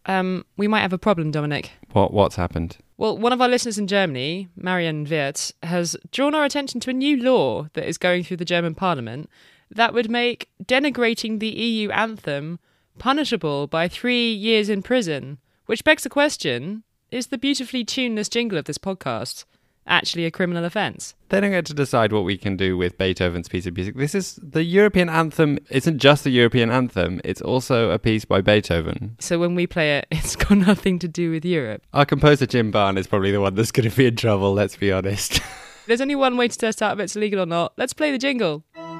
we might have a problem, Dominic. What's happened? Well, one of our listeners in Germany, Marianne Wirtz, has drawn our attention to a new law that is going through the German parliament that would make denigrating the EU anthem punishable by 3 years in prison. Which begs the question, is the beautifully tuneless jingle of this podcast actually a criminal offence? They don't get to decide what we can do with Beethoven's piece of music. This is the European anthem. Isn't just the European anthem. It's also a piece by Beethoven. So when we play it, it's got nothing to do with Europe. Our composer Jim Barn is probably the one that's going to be in trouble, let's be honest. There's only one way to test out if it's illegal or not. Let's play the jingle.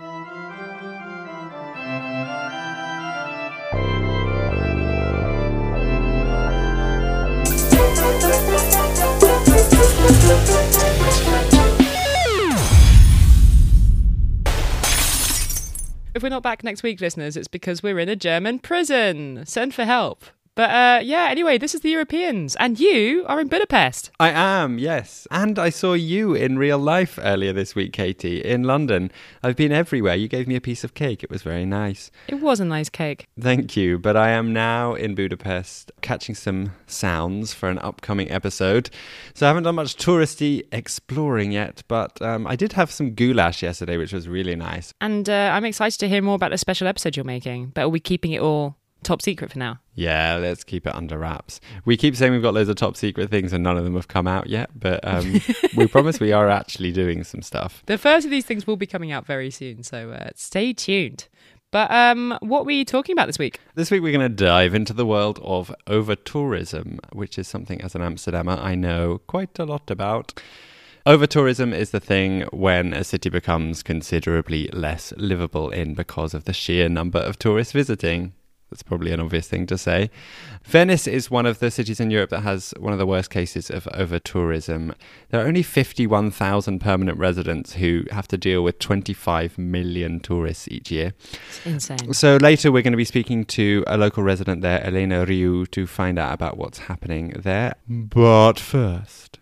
If we're not back next week, listeners, it's because we're in a German prison. Send for help. But anyway, this is the Europeans, and you are in Budapest. I am, yes. And I saw you in real life earlier this week, Katie, in London. I've been everywhere. You gave me a piece of cake. It was very nice. It was a nice cake. Thank you. But I am now in Budapest, catching some sounds for an upcoming episode. So I haven't done much touristy exploring yet, but I did have some goulash yesterday, which was really nice. And I'm excited to hear more about the special episode you're making. But are we keeping it all top secret for now? Yeah, let's keep it under wraps. We keep saying we've got loads of top secret things and none of them have come out yet, but we promise we are actually doing some stuff. The first of these things will be coming out very soon, so stay tuned. But what were you talking about this week? This week we're going to dive into the world of over-tourism, which is something as an Amsterdammer I know quite a lot about. Over-tourism is the thing when a city becomes considerably less livable in because of the sheer number of tourists visiting. That's probably an obvious thing to say. Venice is one of the cities in Europe that has one of the worst cases of over-tourism. There are only 51,000 permanent residents who have to deal with 25 million tourists each year. It's insane. So later we're going to be speaking to a local resident there, Elena Riu, to find out about what's happening there. But first...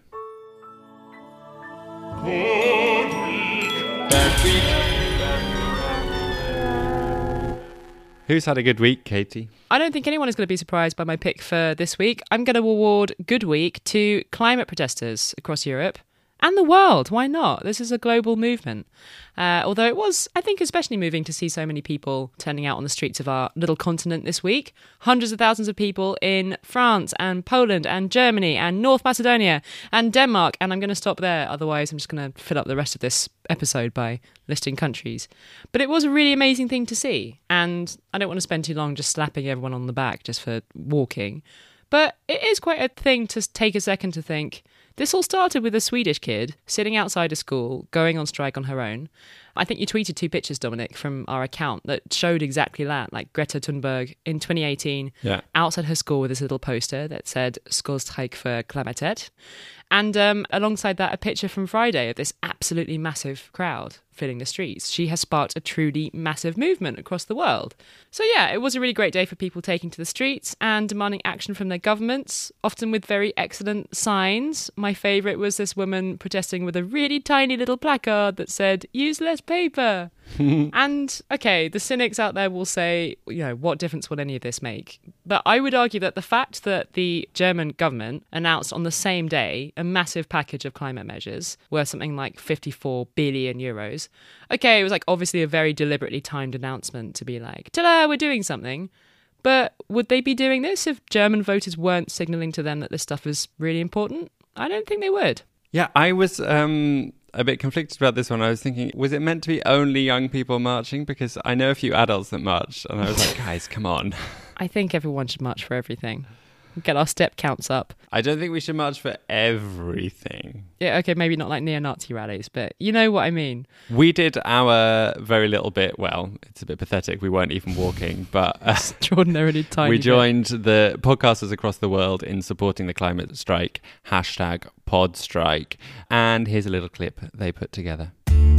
Who's had a good week, Katie? I don't think anyone is going to be surprised by my pick for this week. I'm going to award Good Week to climate protesters across Europe and the world. Why not? This is a global movement. Although it was, I think, especially moving to see so many people turning out on the streets of our little continent this week. Hundreds of thousands of people in France and Poland and Germany and North Macedonia and Denmark. And I'm going to stop there. Otherwise, I'm just going to fill up the rest of this episode by listing countries. But it was a really amazing thing to see. And I don't want to spend too long just slapping everyone on the back just for walking. But it is quite a thing to take a second to think, this all started with a Swedish kid sitting outside a school, going on strike on her own. I think you tweeted 2 pictures, Dominic, from our account that showed exactly that, like Greta Thunberg in 2018, outside her school with this little poster that said Skolstreik for Klimatet. And alongside that, a picture from Friday of this absolutely massive crowd filling the streets. She has sparked a truly massive movement across the world. So yeah, it was a really great day for people taking to the streets and demanding action from their governments, often with very excellent signs. My favourite was this woman protesting with a really tiny little placard that said, "Use less paper." And, okay, the cynics out there will say, you know, what difference will any of this make? But I would argue that the fact that the German government announced on the same day a massive package of climate measures worth something like 54 billion euros. Okay, it was like obviously a very deliberately timed announcement to be like, ta-da, we're doing something. But would they be doing this if German voters weren't signalling to them that this stuff is really important? I don't think they would. Yeah, I was a bit conflicted about this one. I was thinking, was it meant to be only young people marching? Because I know a few adults that marched, and I was like, guys, come on. I think everyone should march for everything. Get our step counts up. I don't think we should march for everything. Yeah, okay, maybe not like neo-Nazi rallies, but you know what I mean. We did our very little bit. Well, it's a bit pathetic. We weren't even walking, but extraordinarily tiny. We joined the podcasters across the world in supporting the climate strike, #PodStrike. And here's a little clip they put together.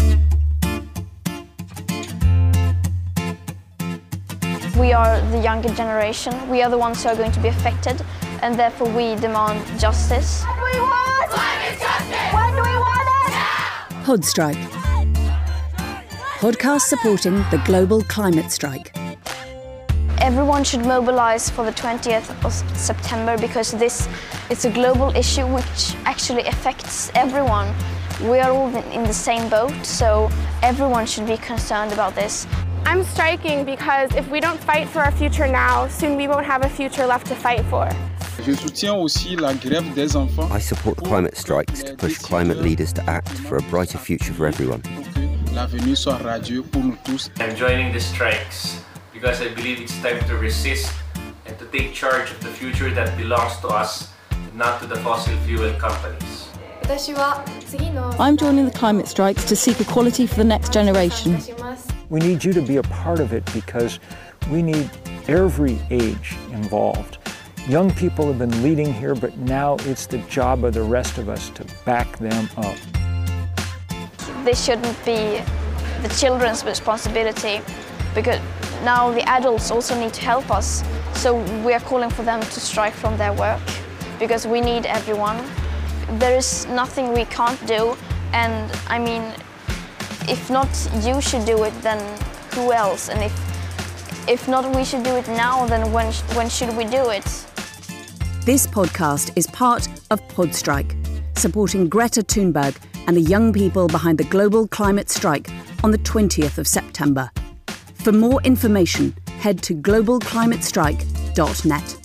We are the younger generation. We are the ones who are going to be affected, and therefore we demand justice. What do we want? Climate justice! When do we want it? Now! PodStrike. Podcast supporting the global climate strike. Everyone should mobilize for the 20th of September because it's a global issue which actually affects everyone. We are all in the same boat, so everyone should be concerned about this. I'm striking because if we don't fight for our future now, soon we won't have a future left to fight for. Je soutiens aussi la grève des enfants. I support the climate strikes to push climate leaders to act for a brighter future for everyone. L'avenir soit radieux pour nous tous. I'm joining the strikes because I believe it's time to resist and to take charge of the future that belongs to us, not to the fossil fuel companies. I'm joining the climate strikes to seek equality for the next generation. We need you to be a part of it because we need every age involved. Young people have been leading here, but now it's the job of the rest of us to back them up. This shouldn't be the children's responsibility because now the adults also need to help us. So we are calling for them to strike from their work because we need everyone. There is nothing we can't do, and I mean, if not you should do it, then who else? And if not we should do it now, then when should we do it? This podcast is part of Podstrike, supporting Greta Thunberg and the young people behind the global climate strike on the 20th of September. For more information, head to globalclimatestrike.net.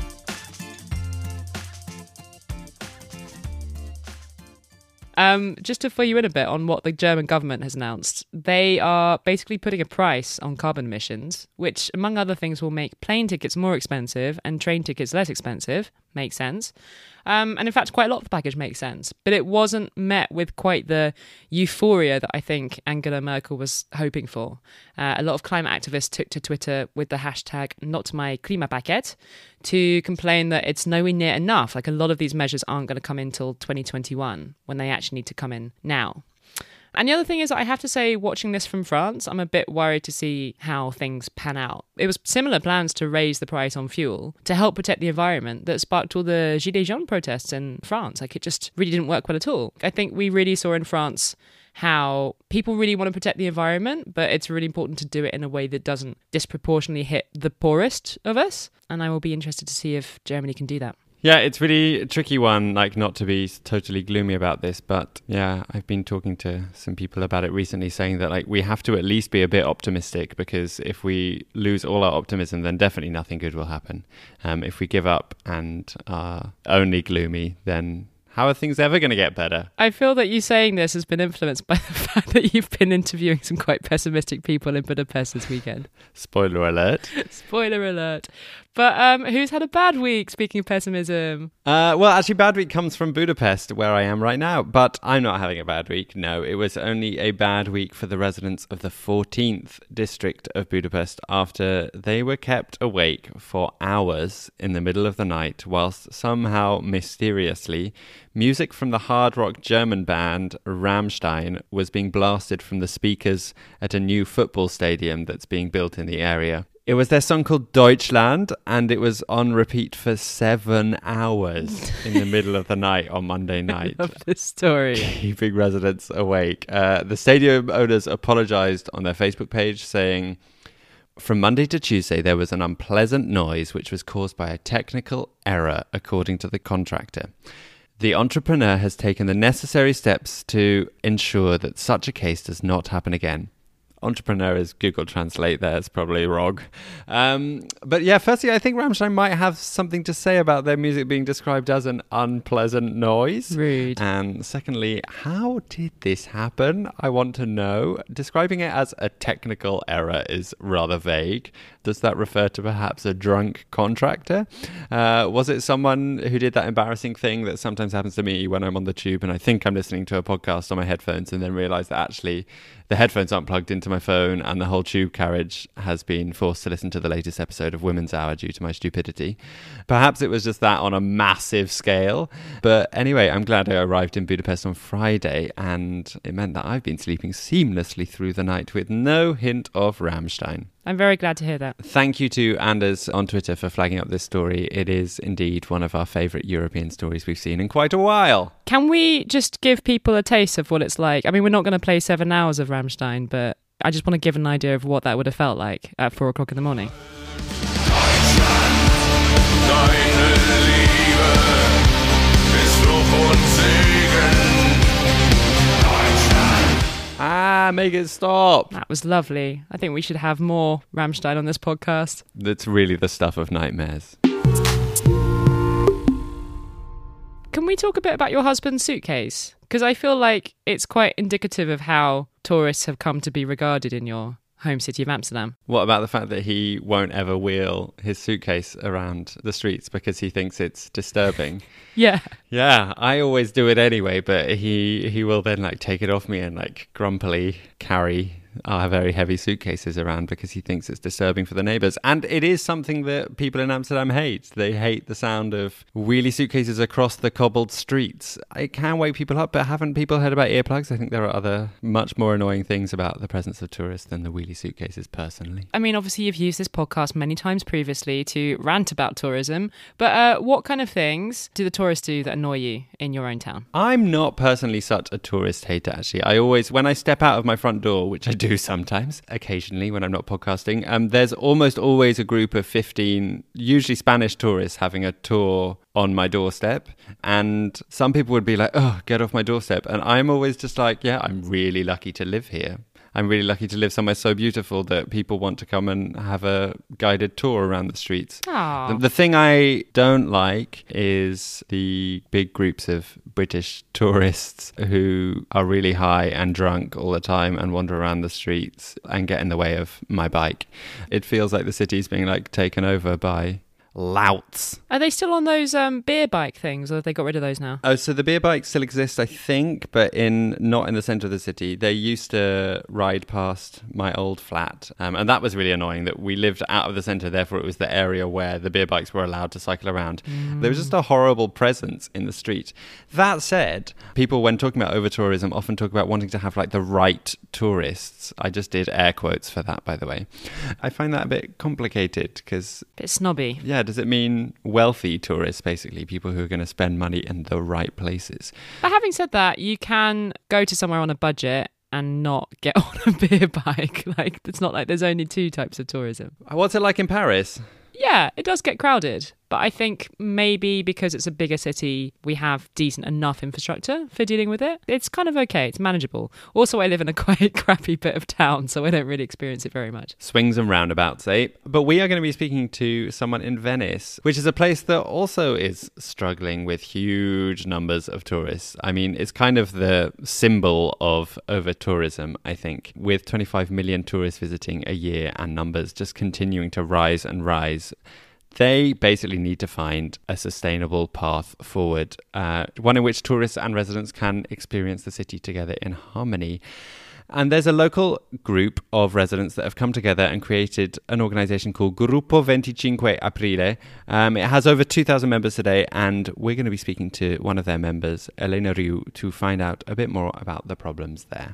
Just to fill you in a bit on what the German government has announced, they are basically putting a price on carbon emissions, which, among other things, will make plane tickets more expensive and train tickets less expensive. Makes sense. And in fact, quite a lot of the package makes sense. But it wasn't met with quite the euphoria that I think Angela Merkel was hoping for. A lot of climate activists took to Twitter with the hashtag #NotMyKlimapaket to complain that it's nowhere near enough. Like, a lot of these measures aren't going to come in till 2021 when they actually need to come in now. And the other thing is, I have to say, watching this from France, I'm a bit worried to see how things pan out. It was similar plans to raise the price on fuel to help protect the environment that sparked all the Gilets jaunes protests in France. Like, it just really didn't work well at all. I think we really saw in France how people really want to protect the environment, but it's really important to do it in a way that doesn't disproportionately hit the poorest of us. And I will be interested to see if Germany can do that. Yeah, it's really a tricky one, like, not to be totally gloomy about this, but yeah, I've been talking to some people about it recently, saying that, like, we have to at least be a bit optimistic, because if we lose all our optimism, then definitely nothing good will happen. If we give up and are only gloomy, then how are things ever going to get better? I feel that you saying this has been influenced by the fact that you've been interviewing some quite pessimistic people in Budapest this weekend. Spoiler alert. Spoiler alert. But who's had a bad week, speaking of pessimism? Well, actually, bad week comes from Budapest, where I am right now. But I'm not having a bad week, no. It was only a bad week for the residents of the 14th district of Budapest after they were kept awake for hours in the middle of the night whilst somehow, mysteriously, music from the hard rock German band Rammstein was being blasted from the speakers at a new football stadium that's being built in the area. It was their song called Deutschland, and it was on repeat for 7 hours in the middle of the night on Monday night. I love this story. Keeping residents awake. The stadium owners apologised on their Facebook page, saying, "From Monday to Tuesday, there was an unpleasant noise which was caused by a technical error, according to the contractor. The entrepreneur has taken the necessary steps to ensure that such a case does not happen again." Entrepreneur is Google Translate there, it's probably wrong. But yeah, firstly, I think Rammstein might have something to say about their music being described as an unpleasant noise. Rude. And secondly, how did this happen? I want to know. Describing it as a technical error is rather vague. Does that refer to perhaps a drunk contractor? Was it someone who did that embarrassing thing that sometimes happens to me when I'm on the tube and I think I'm listening to a podcast on my headphones and then realise that actually the headphones aren't plugged into my phone and the whole tube carriage has been forced to listen to the latest episode of Women's Hour due to my stupidity? Perhaps it was just that on a massive scale. But anyway, I'm glad I arrived in Budapest on Friday, and it meant that I've been sleeping seamlessly through the night with no hint of Rammstein. I'm very glad to hear that. Thank you to Anders on Twitter for flagging up this story. It is indeed one of our favourite European stories we've seen in quite a while. Can we just give people a taste of what it's like? I mean, we're not going to play 7 hours of Rammstein, but I just want to give an idea of what that would have felt like at 4 o'clock in the morning. make it stop. That was lovely. I think we should have more Rammstein on this podcast. That's really the stuff of nightmares. Can we talk a bit about your husband's suitcase? Because I feel like it's quite indicative of how tourists have come to be regarded in your home city of Amsterdam. What about the fact that he won't ever wheel his suitcase around the streets because he thinks it's disturbing? Yeah. Yeah, I always do it anyway, but he will then like take it off me and like grumpily carry our very heavy suitcases around because he thinks it's disturbing for the neighbours. And it is something that people in Amsterdam hate. They hate the sound of wheelie suitcases across the cobbled streets. It can wake people up, but haven't people heard about earplugs? I think there are other much more annoying things about the presence of tourists than the wheelie suitcases personally. I mean, obviously you've used this podcast many times previously to rant about tourism, but what kind of things do the tourists do that annoy you in your own town? I'm not personally such a tourist hater, actually. I always, when I step out of my front door, which I do sometimes, occasionally when I'm not podcasting, there's almost always a group of 15, usually Spanish tourists having a tour on my doorstep. And some people would be like, oh, get off my doorstep. And I'm always just like, yeah, I'm really lucky to live here. I'm really lucky to live somewhere so beautiful that people want to come and have a guided tour around the streets. The thing I don't like is the big groups of British tourists who are really high and drunk all the time and wander around the streets and get in the way of my bike. It feels like the city's being like taken over by louts. Are they still on those beer bike things, or have they got rid of those now? Oh, so the beer bikes still exist, I think, but not in the centre of the city. They used to ride past my old flat, and that was really annoying that we lived out of the centre, therefore it was the area where the beer bikes were allowed to cycle around. There was just a horrible presence in the street. That said, people, when talking about over-tourism, often talk about wanting to have like the right tourists. I just did air quotes for that, by the way. I find that a bit complicated because... Bit snobby. Yeah, does it mean wealthy tourists, basically, people who are going to spend money in the right places? But having said that, you can go to somewhere on a budget and not get on a beer bike. Like, it's not like there's only two types of tourism. What's it like in Paris? Yeah, it does get crowded. But I think maybe because it's a bigger city, we have decent enough infrastructure for dealing with it. It's kind of okay. It's manageable. Also, I live in a quite crappy bit of town, so I don't really experience it very much. Swings and roundabouts, eh? But we are going to be speaking to someone in Venice, which is a place that also is struggling with huge numbers of tourists. I mean, it's kind of the symbol of over-tourism, I think, with 25 million tourists visiting a year and numbers just continuing to rise and rise. They basically need to find a sustainable path forward, one in which tourists and residents can experience the city together in harmony. And there's a local group of residents that have come together and created an organisation called Gruppo 25 Aprile. It has over 2,000 members today, and we're going to be speaking to one of their members, Elena Riu, to find out a bit more about the problems there.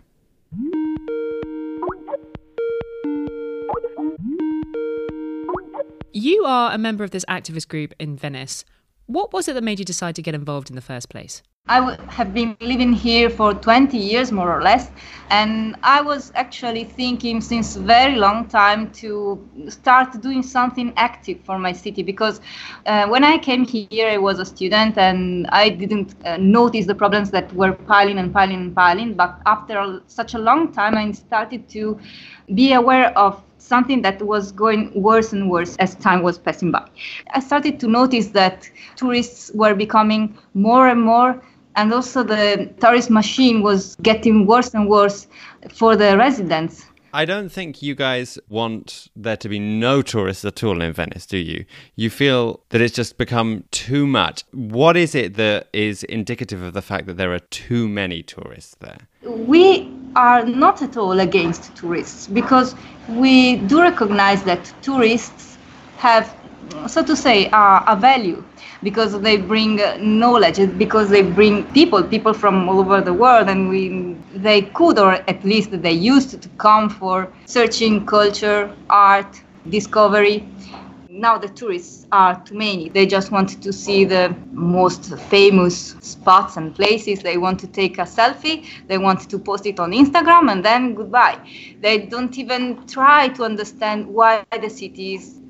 You are a member of this activist group in Venice. What was it that made you decide to get involved in the first place? I have been living here for 20 years, more or less, and I was actually thinking since a very long time to start doing something active for my city, because when I came here, I was a student and I didn't notice the problems that were piling and piling and piling, but after such a long time, I started to be aware of something that was going worse and worse as time was passing by. I started to notice that tourists were becoming more and more, and also the tourist machine was getting worse and worse for the residents. I don't think you guys want there to be no tourists at all in Venice, do you? You feel that it's just become too much. What is it that is indicative of the fact that there are too many tourists there? We are not at all against tourists, because we do recognize that tourists have, so to say, a value, because they bring knowledge, because they bring people from all over the world, and they could, or at least they used to come for searching culture, art, discovery. Now the tourists are too many. They just want to see the most famous spots and places. They want to take a selfie. They want to post it on Instagram, and then goodbye. They don't even try to understand why the city is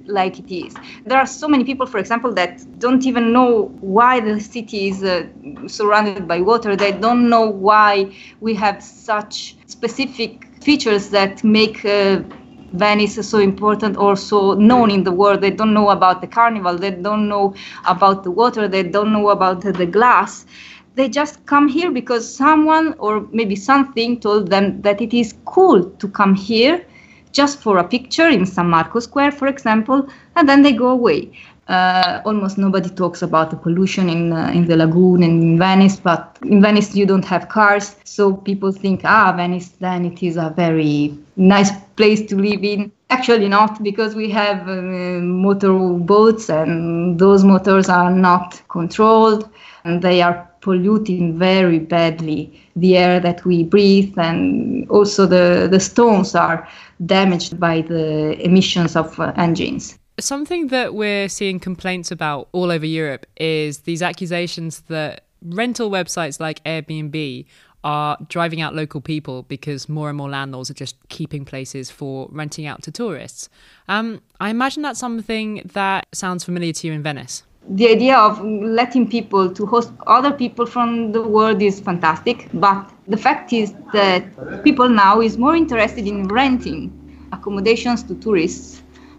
like it is. There are so many people, for example, that don't even know why the city is surrounded by water. They don't know why we have such specific features that make Venice is so important or so known in the world. They don't know about the carnival. They don't know about the water. They don't know about the glass. They just come here because someone or maybe something told them that it is cool to come here just for a picture in San Marco Square, for example, and then they go away. Almost nobody talks about the pollution in the lagoon and in Venice, but in Venice you don't have cars, so people think, Venice, then it is a very nice place to live in. Actually not, because we have motor boats and those motors are not controlled and they are polluting very badly the air that we breathe, and also the stones are damaged by the emissions of engines. Something that we're seeing complaints about all over Europe is these accusations that rental websites like Airbnb are driving out local people because more and more landlords are just keeping places for renting out to tourists. I imagine that's something that sounds familiar to you in Venice. The idea of letting people to host other people from the world is fantastic, but the fact is that people now is more interested in renting accommodations to tourists.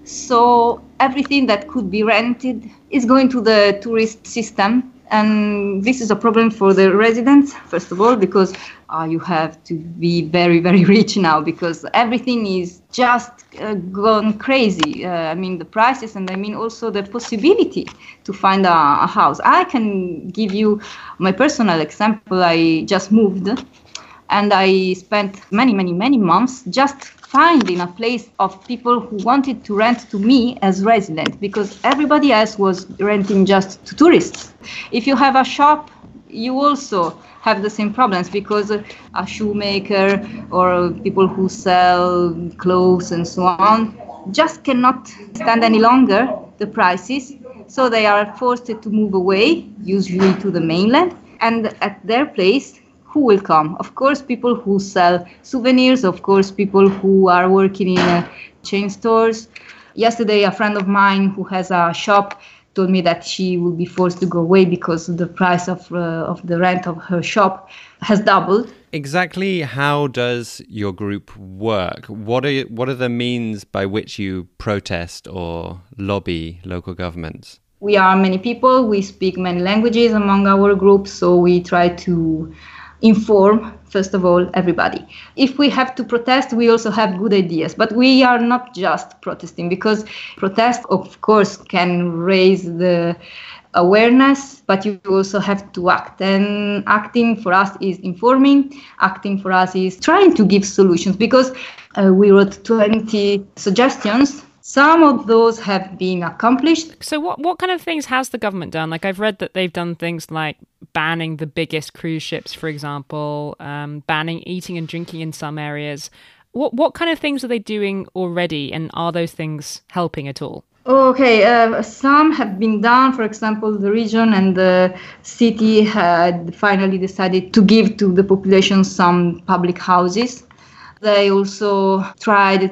So everything that could be rented is going to the tourist system. And this is a problem for the residents, first of all, because you have to be very, very rich now because everything is just gone crazy. The prices and also the possibility to find a house. I can give you my personal example. I just moved and I spent many, many, many months just finding a place of people who wanted to rent to me as resident, because everybody else was renting just to tourists. If you have a shop, you also have the same problems, because a shoemaker or people who sell clothes and so on just cannot stand any longer the prices, so they are forced to move away, usually to the mainland, and at their place, who will come? Of course, people who sell souvenirs, of course, people who are working in chain stores. Yesterday, a friend of mine who has a shop told me that she will be forced to go away because the price of the rent of her shop has doubled. Exactly how does your group work? What are the means by which you protest or lobby local governments? We are many people. We speak many languages among our group, so we try to inform, first of all, everybody. If we have to protest, we also have good ideas, but we are not just protesting, because protest, of course, can raise the awareness, but you also have to act. And acting for us is informing. Acting for us is trying to give solutions, because we wrote 20 suggestions. Some of those have been accomplished. So what kind of things has the government done? Like, I've read that they've done things like banning the biggest cruise ships, for example, banning eating and drinking in some areas. What kind of things are they doing already, and are those things helping at all? Okay, some have been done. For example, the region and the city had finally decided to give to the population some public houses. They also tried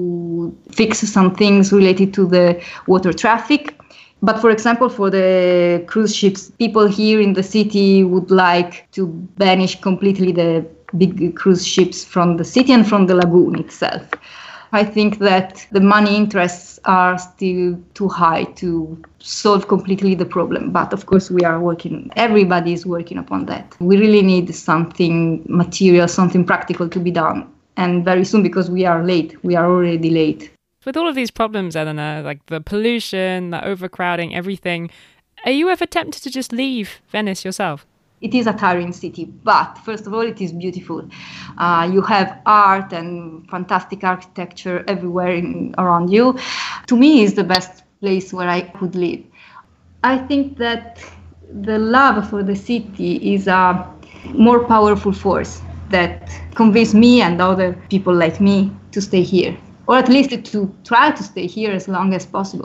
to fix some things related to the water traffic. But for example, for the cruise ships, people here in the city would like to banish completely the big cruise ships from the city and from the lagoon itself. I think that the money interests are still too high to solve completely the problem. But of course, we are working, everybody is working upon that. We really need something material, something practical to be done. And very soon, because we are late. We are already late. With all of these problems, Elena, like the pollution, the overcrowding, everything, are you ever tempted to just leave Venice yourself? It is a tiring city, but first of all, it is beautiful. You have art and fantastic architecture everywhere around you. To me, it's the best place where I could live. I think that the love for the city is a more powerful force that convinced me and other people like me to stay here, or at least to try to stay here as long as possible.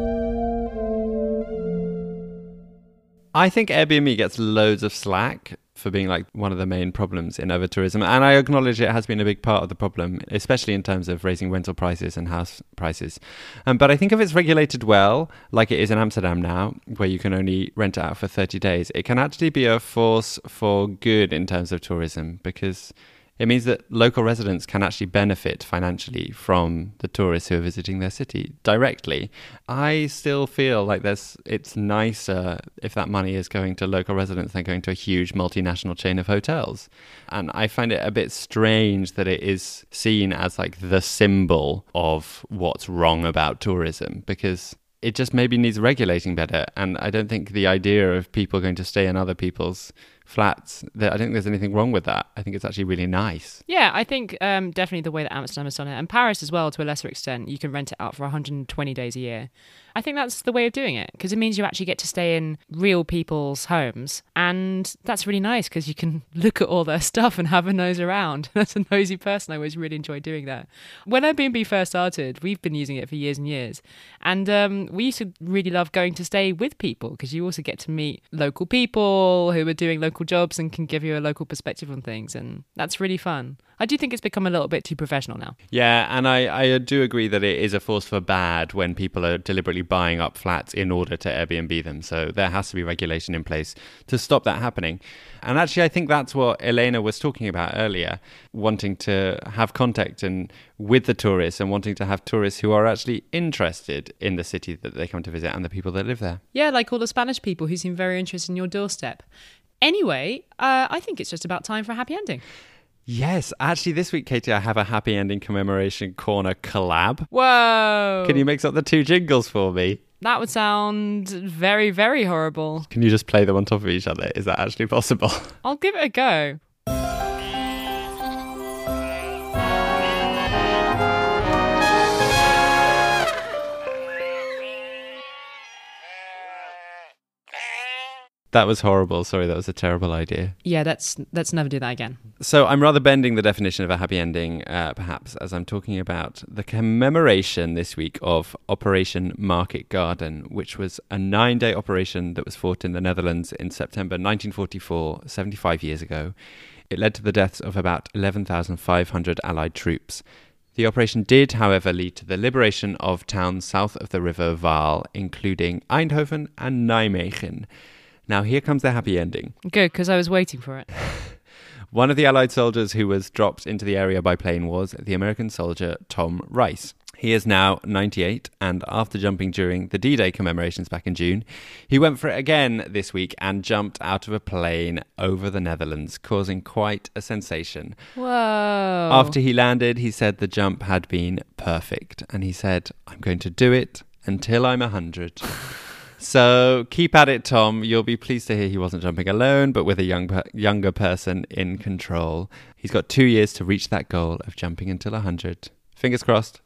I think Airbnb gets loads of slack for being like one of the main problems in over-tourism. And I acknowledge it has been a big part of the problem, especially in terms of raising rental prices and house prices. But I think if it's regulated well, like it is in Amsterdam now, where you can only rent it out for 30 days, it can actually be a force for good in terms of tourism, because it means that local residents can actually benefit financially from the tourists who are visiting their city directly. I still feel like it's nicer if that money is going to local residents than going to a huge multinational chain of hotels. And I find it a bit strange that it is seen as like the symbol of what's wrong about tourism, because it just maybe needs regulating better. And I don't think the idea of people going to stay in other people's flats, I don't think there's anything wrong with that. I think it's actually really nice. Yeah, I think definitely the way that Amsterdam has done it, and Paris as well to a lesser extent, you can rent it out for 120 days a year. I think that's the way of doing it, because it means you actually get to stay in real people's homes, and that's really nice because you can look at all their stuff and have a nose around. That's a nosy person. I always really enjoy doing that. When Airbnb first started, we've been using it for years and years, and we used to really love going to stay with people, because you also get to meet local people who are doing local jobs and can give you a local perspective on things, and that's really fun. I do think it's become a little bit too professional now. Yeah, and I do agree that it is a force for bad when people are deliberately buying up flats in order to Airbnb them. So there has to be regulation in place to stop that happening. And actually, I think that's what Elena was talking about earlier, wanting to have contact with the tourists and wanting to have tourists who are actually interested in the city that they come to visit and the people that live there. Yeah, like all the Spanish people who seem very interested in your doorstep. Anyway, I think it's just about time for a happy ending. Yes, actually this week, Katie, I have a Happy Ending Commemoration Corner collab. Whoa! Can you mix up the two jingles for me? That would sound very, very horrible. Can you just play them on top of each other? Is that actually possible? I'll give it a go. That was horrible. Sorry, that was a terrible idea. Yeah, let's never do that again. So I'm rather bending the definition of a happy ending, perhaps, as I'm talking about the commemoration this week of Operation Market Garden, which was a 9-day operation that was fought in the Netherlands in September 1944, 75 years ago. It led to the deaths of about 11,500 Allied troops. The operation did, however, lead to the liberation of towns south of the River Vaal, including Eindhoven and Nijmegen. Now, here comes the happy ending. Good, because I was waiting for it. One of the Allied soldiers who was dropped into the area by plane was the American soldier Tom Rice. He is now 98, and after jumping during the D-Day commemorations back in June, he went for it again this week and jumped out of a plane over the Netherlands, causing quite a sensation. Whoa. After he landed, he said the jump had been perfect, and he said, "I'm going to do it until I'm 100. So keep at it, Tom. You'll be pleased to hear he wasn't jumping alone, but with a younger person in control. He's got 2 years to reach that goal of jumping until 100. Fingers crossed.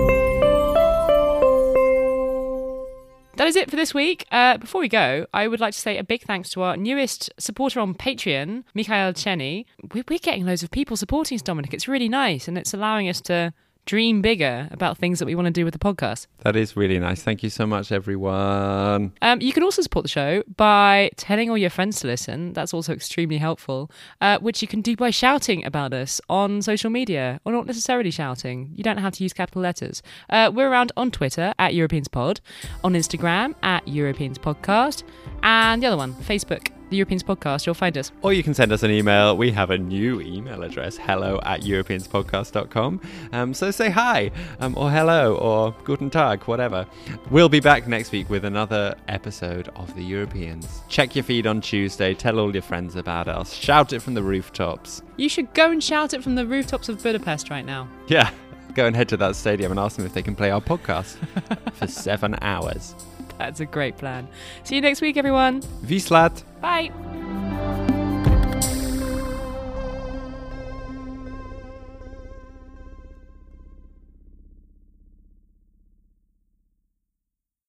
That is it for this week. Before we go, I would like to say a big thanks to our newest supporter on Patreon, Michael Cheney. We're getting loads of people supporting us, Dominic. It's really nice, and it's allowing us to dream bigger about things that we want to do with the podcast. That is really nice. Thank you so much, everyone. You can also support the show by telling all your friends to listen. That's also extremely helpful, which you can do by shouting about us on social media, or not necessarily shouting. You don't have to use capital letters. We're around on Twitter at EuropeansPod, on Instagram at EuropeansPodcast, and the other one, Facebook, The Europeans Podcast. You'll find us. Or you can send us an email. We have a new email address, hello@europeanspodcast.com. So say hi, or hello, or guten tag, whatever. We'll be back next week with another episode of The Europeans. Check your feed on Tuesday. Tell all your friends about us. Shout it from the rooftops. You should go and shout it from the rooftops of Budapest right now. Yeah. Go and head to that stadium and ask them if they can play our podcast for 7 hours. That's a great plan. See you next week, everyone. Vieslat. Bye.